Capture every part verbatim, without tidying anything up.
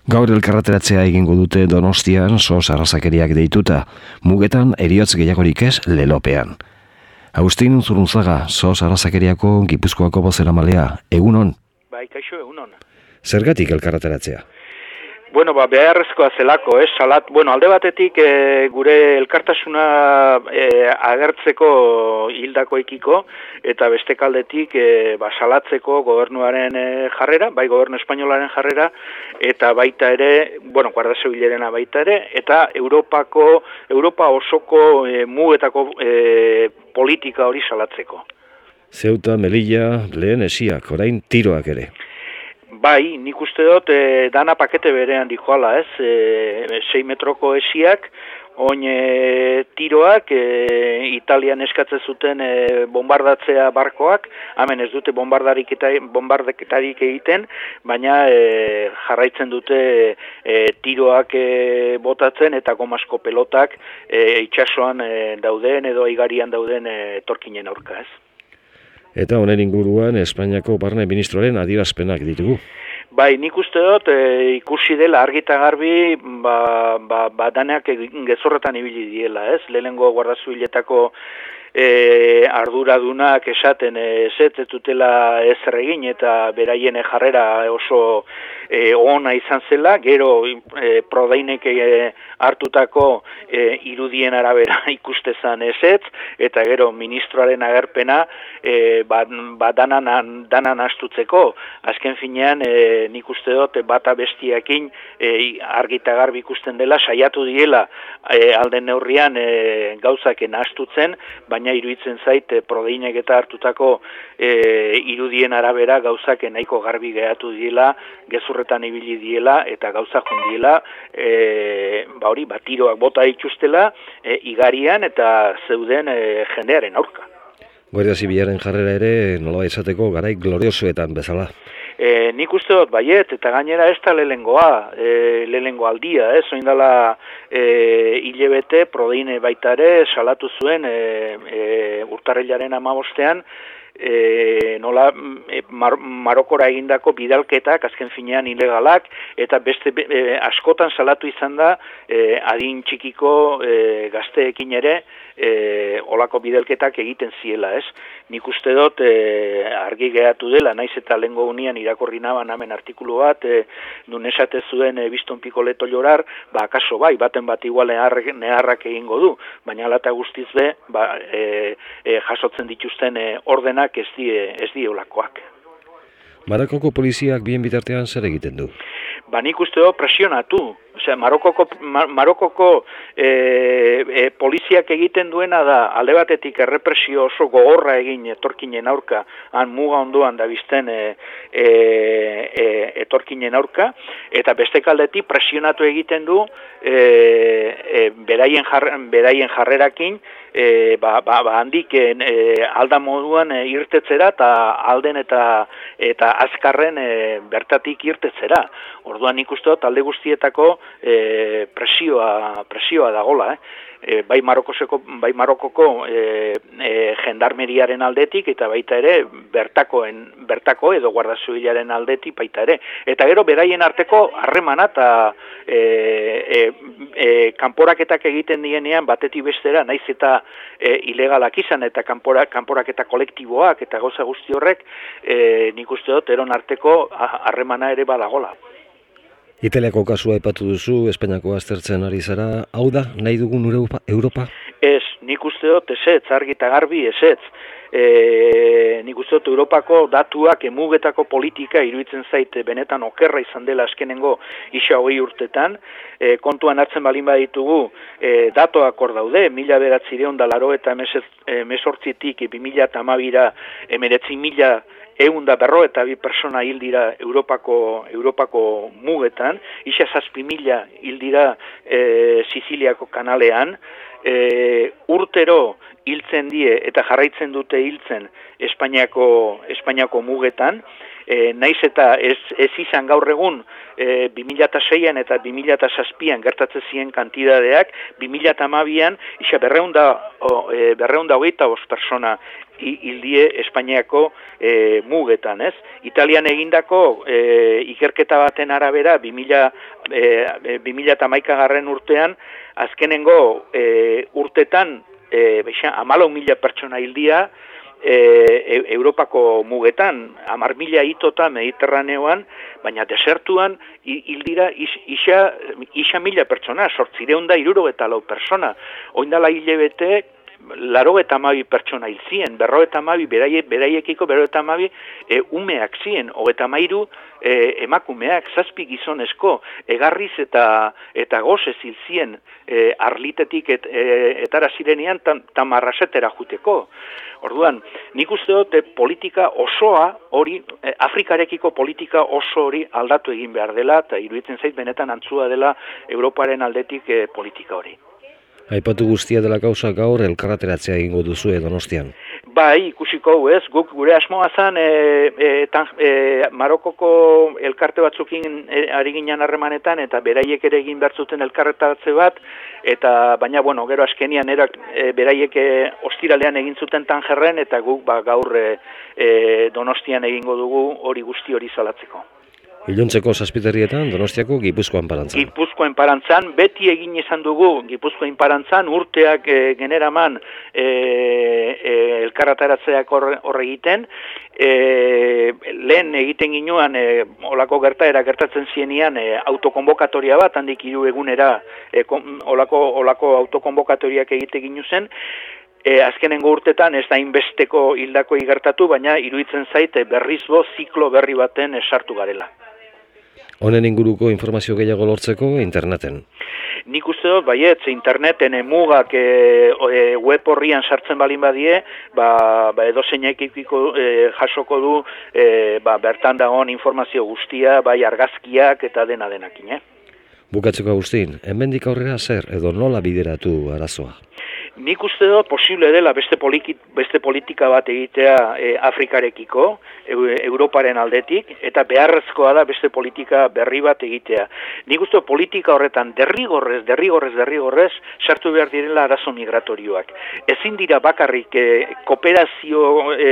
Gaur elkarreteratzea egingo dute Donostian sos arrazakeriak deituta, mugetan heriotz gehiagorik ez lelopean. Agustin Zurunzaga, sos arrazakeriako Gipuzkoako bozeramalea, egunon? Bai, kaixo, egunon. Zergatik elkarreteratzea? Bueno, ba, beharrezkoa zelako, eh, salat, bueno, alde batetik e, gure elkartasuna e, agertzeko hildako ekiko, eta beste kaldetik e, ba, salatzeko gobernuaren e, jarrera, bai gobernu espainolaren jarrera, eta baita ere, bueno, Guardia Zibilerena baita ere, eta Europako, Europa osoko e, mugetako e, politika hori salatzeko. Zeuta, Melilla, lehen esiak, orain tiroak ere. Bai, nik uste dut e, dana pakete berean dijoala, ez? E, sei metroko esiak, oin e, tiroak, e, Italian eskatzen zuten e, bombardatzea barkoak, hemen ez dute bombardaketarik egiten, baina e, jarraitzen dute e, tiroak e, botatzen eta gomasko pelotak e, itsasoan e, dauden edo igarian dauden e, etorkinen aurka, ez? Eta honen inguruan Espainiako barne ministroaren adierazpenak ditugu. Bai, nik uste dut e, ikusi dela argi eta garbi ba, ba, ba daneak gezurretan ibili diela, ez? Lehenengo Guardia Zibiletako e, arduradunak esaten ez ez dutela ezer egin eta beraien jarrera oso e, ona izan zela, gero e, prodainek e, hartutako e, irudien arabera ikustezan ez ez, eta gero ministroaren agerpena e, ba, ba danan, danan astutzeko, azken finean e, nik uste dut bata bestiakin e, argi eta garbi ikusten dela, saiatu diela e, alden neurrian e, gauzaken astutzen, baina iruditzen zait e, prodeinek eta hartutako e, irudien arabera gauzak nahiko garbi geratu diela, gezurretan ibili diela eta gauza jundiela, e, ba hori, ba, tiroak bota dituztela e, igarian eta zeuden e, jendearen aurka. Guardia Zibilaren jarrera ere nola izateko garai gloriosoetan bezala. E, nik uste dut baiet, eta gainera ez da lehengoa, e, lehengo aldia, ez, oin dela e, hilebete, prodeine baita ere, salatu zuen e, e, urtarrilaren hamabostean, E, nola e, Mar Marokora egindako bidalketak azken finean ilegalak eta beste e, askotan salatu izan da e, adin txikiko e, gazteekin ere e, olako bidalketak egiten ziela, ez? Nik uste dut e, argi geratu dela, naiz eta lehengo unian irakorri naban hemen artikulu bat, e, nun esate zuen e, bizton pikoleto llorar, ba, akaso bai, baten bat igual neharrak, neharrak egingo du, baina alata guztiz be, ba, e, e, jasotzen dituzten e, ordena ez die, ez die olakoak. Marokoko poliziak bien bitartean zer egiten du? Ba, nik uste dut presionatu. Osea, Marokoko, Mar Marokoko e, e, poliziak egiten duena da, alde batetik errepresio oso gogorra egin etorkinen aurka, han muga ondoan da bizten e, e, e, etorkinen aurka, eta beste kaldetik presionatu egiten du e, e, beraien, jar, beraien jarrerakin, E, ba, ba, ba handik e, alda moduan e, irtetzera eta alden eta eta azkarren e, bertatik irtetzera. Orduan nik uste dut talde guztietako e, presioa, presioa dagola, eh? E, bai, Marokoseko, bai Marokoko e, e, jendarmeriaren aldetik eta baita ere bertakoen, bertako edo Guardia Zibilaren aldetik baita ere. Eta gero beraien arteko harremana eta e, e, e, kanporaketak egiten dienean batetik bestera, naiz eta e, ilegalak izan eta kanpora, kanporaketa kolektiboak eta gauza guzti horrek e, nik uste dut eron arteko harremana ere badagola. Italiako kasua aipatu duzu, Espainiako aztertzen ari zara, hau da, nahi dugun Europa? Europa? Ez, nik uste dut ezetz, argi eta garbi ezetz. E, nik uste dut Europako datuak emugetako politika iruditzen zaite benetan okerra izan dela azkenengo isa hogei urtetan. E, kontuan hartzen balin baditugu e, datoak hor daude, mila beratzireun da laro eta mesortzitik bi mila eta hamabira emeretzi mila egun da berro eta bi persona hil dira Europako, Europako mugetan, isa zazpi mila hil dira e, Siziliako kanalean, e, urtero hiltzen die eta jarraitzen dute hiltzen Espainiako, Espainiako mugetan, e, naiz eta ez, ez izan gaur egun e, bi mila seian eta bi mila zazpian gertatzen ziren kantidadeak, bi mila hamabian isa berreunda e, berreunda hogeita bost persona hildie Espainiako e, mugetan, ez? Italian egindako e, ikerketa baten arabera bi mila hamaika garren urtean, azkenengo e, urtetan e, hamalau mila pertsona hildia e, Europako mugetan, hamar mila itota Mediterraneoan, baina desertuan hildira isa, isa mila pertsona, sortzireun da irurogeta lau pertsona. Oindala hilebete laro eta amabi pertsona hil zien, berro eta amabi, beraie, beraiekiko berro eta amabi e, umeak zien, hogeta mairu e, emakumeak, zazpi gizonezko, egarriz eta, eta gozez hil zien e, arlitetik et, e, etara zirenean eta marrasetera juteko. Orduan, nik uste dut politika osoa hori, e, Afrikarekiko politika oso hori aldatu egin behar dela, eta iruditzen zait benetan antzua dela Europaren aldetik e, politika hori. Aipatu guztia dela kausa gaur elkarrateratzea egingo duzu Donostian. Bai, ikusiko ez, guk gure asmoa zen e, e, tan, e, Marokoko elkarte batzukin e, ari ginen harremanetan eta beraiek ere egin behar zuten elkarretaratze bat, eta baina bueno, gero askenian erak, e, beraiek e, ostiralean egin zuten Tangerren eta guk ba, gaur e, e, Donostian egingo dugu hori guzti hori salatzeko. Iluntzeko zazpiterrietan Donostiako Gipuzkoan parantzan. Gipuzkoan parantzan, beti egin izan dugu Gipuzkoan parantzan, urteak e, generaman e, e, elkarrataratzeak horre egiten, e, lehen egiten ginuan e, olako gertaera gertatzen zienian e, autokonbokatoria bat, handik hiru egunera e, kon, olako, olako autokonbokatoriak egite ginu zen, E, azkenengo urtetan ez da inbesteko hildako igertatu, baina iruditzen zaite berrizbo ziklo berri baten esartu garela. Honen inguruko informazio gehiago lortzeko interneten. Nik uste dut, baiet, interneten mugak e, e, web horrian sartzen balin badie, ba, ba edo zeinek e, jasoko du e, ba, bertan dagoen informazio guztia, bai argazkiak eta dena denakin. Eh? Bukatzeko Agustin, hemendik aurrera zer edo nola bideratu arazoa? Nik uste dut posible dela beste, poliki, beste politika bat egitea e, Afrikarekiko, e, Europaren aldetik, eta beharrezkoa da beste politika berri bat egitea. Nik uste dut politika horretan derrigorrez, derrigorrez, derrigorrez, sartu behar direla arazo migratorioak. Ezin dira bakarrik e, kooperazio e,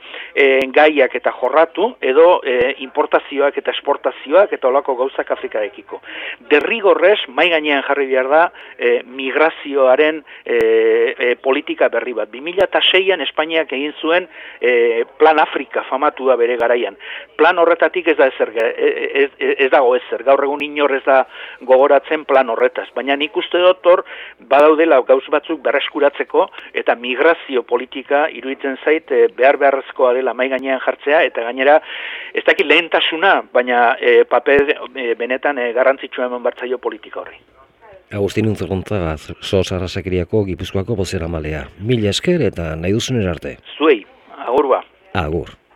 e, gaiak eta jorratu, edo e, importazioak eta esportazioak eta olako gauzak Afrikarekiko. Derrigorrez, mai gainean jarri behar da, e, migrazioaren e, E, politika berri bat. bi mila seian Espainiak egin zuen e, Plan Afrika famatu da bere garaian. Plan horretatik ez da ezer, ez, ez, ez dago ezer. Gaur egun inor ez da gogoratzen plan horretaz. Baina nik uste dut hor badaudela gauz batzuk berreskuratzeko eta migrazio politika iruditzen zait e, behar beharrezkoa dela mai gainean jartzea eta gainera ez dakit lehentasuna, baina e, paper e, benetan e, garrantzitsua eman bartzaio politika horri. Agustin Unzagonzaga, SOS Arrazakeriako Gipuzkoako bozeramalea. Mila esker eta nahi duzunen arte. Zuei, agur ba. Agur.